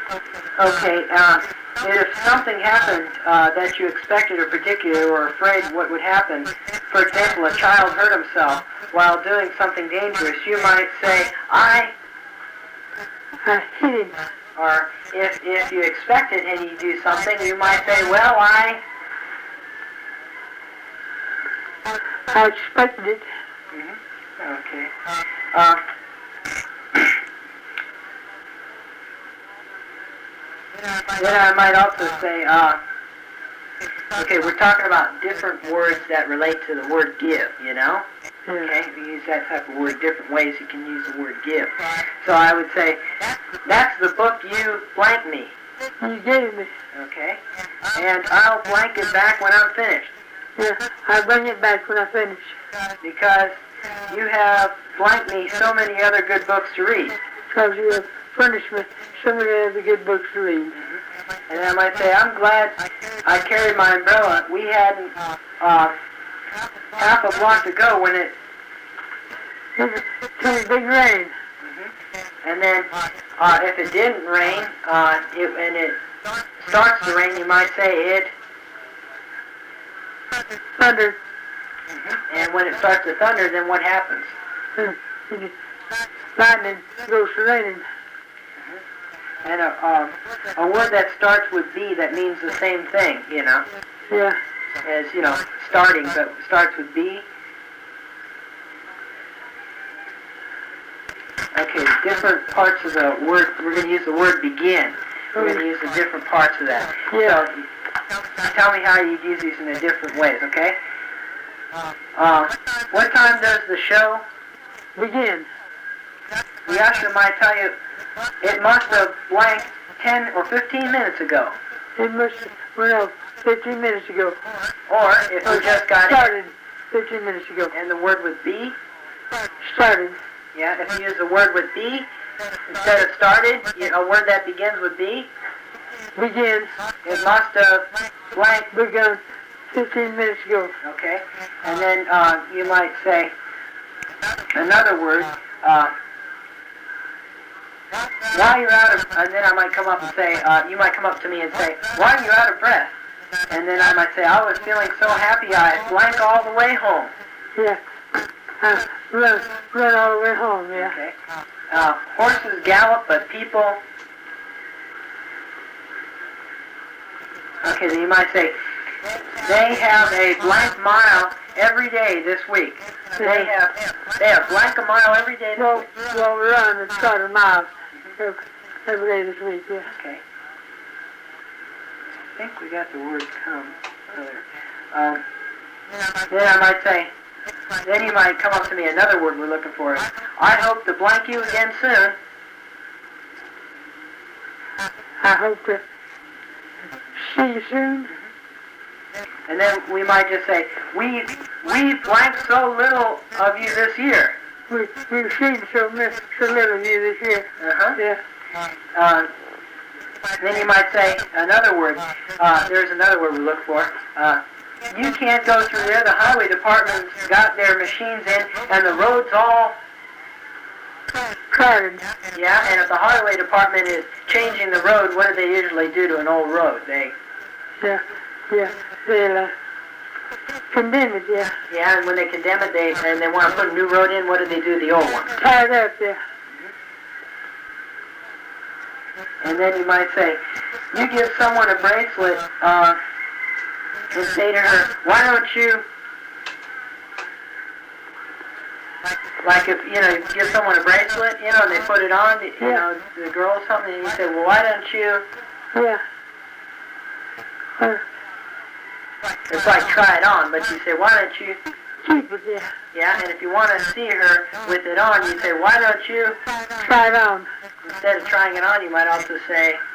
Okay, if something happened that you expected or predicted or were afraid what would happen, for example, a child hurt himself while doing something dangerous, you might say, I hit him. Or if you expected him to do something, you might say, well, I expected it. Okay. Then I might also say, okay, we're talking about different words that relate to the word give, you know? Okay, we use that type of word different ways you can use the word give. So I would say, that's the book you blank me. You gave me. Okay, and I'll blank it back when I'm finished. Yeah, I'll bring it back when I finish. Because you have blanked me so many other good books to read. Because you have furnished me so many other good books to read. And I might say, I'm glad I carried my umbrella. We hadn't half a block to go when it came a big rain. And then if it didn't rain, and it starts to rain, you might say it thundered. And when it starts to thunder, then what happens? Lightning goes to raining. And a word that starts with B that means the same thing, you know? Yeah. As, you know, starting, but starts with B. Okay, different parts of the word, we're going to use the word begin. We're going to use the different parts of that. Yeah. So, tell me how you'd use these in the different ways, okay? What time does the show begin? The usher might tell you, it must have blanked 10 or 15 minutes ago. It must have, well, 15 minutes ago. Or, if you just got started 15 minutes ago. And the word with B? Started. Yeah, if you use the word with B instead of started, a word that begins with B? Begin. It must have blank begun 15 minutes ago. Okay. And then you might say another word, while you're out of, and then I might come up and say, you might come up to me and say, why are you out of breath? And then I might say, I was feeling so happy I blank all the way home. Yeah. Run all the way home, yeah. Okay. Horses gallop, but people... Okay, then you might say, they have a blank mile every day this week. They have blank a mile every day this week. Well, run and start a mile every day this week, yeah. Okay. I think we got the word come earlier. Then I might say, then you might come up to me, another word we're looking for is, I hope to blank you again soon. I hope to see you soon. And then we might just say, we blanked so little of you this year. We've seen so little of you this year. Yeah. Then you might say another word. There's another word we look for. You can't go through there. The highway department's got their machines in, and the road's all crowded. Yeah, and if the highway department is changing the road, what do they usually do to an old road? They'll condemn it, yeah. Yeah, and when they condemn it, and they want to put a new road in, what do they do to the old one? Tie it up, yeah. And then you might say, you give someone a bracelet, and say to her, why don't you, like if, you give someone a bracelet, and they put it on, the girl or something, and you say, well, why don't you, it's like try it on, but you say, why don't you, keep it, yeah. Yeah, and if you want to see her with it on, you say, why don't you, try it on. Instead of trying it on, you might also say,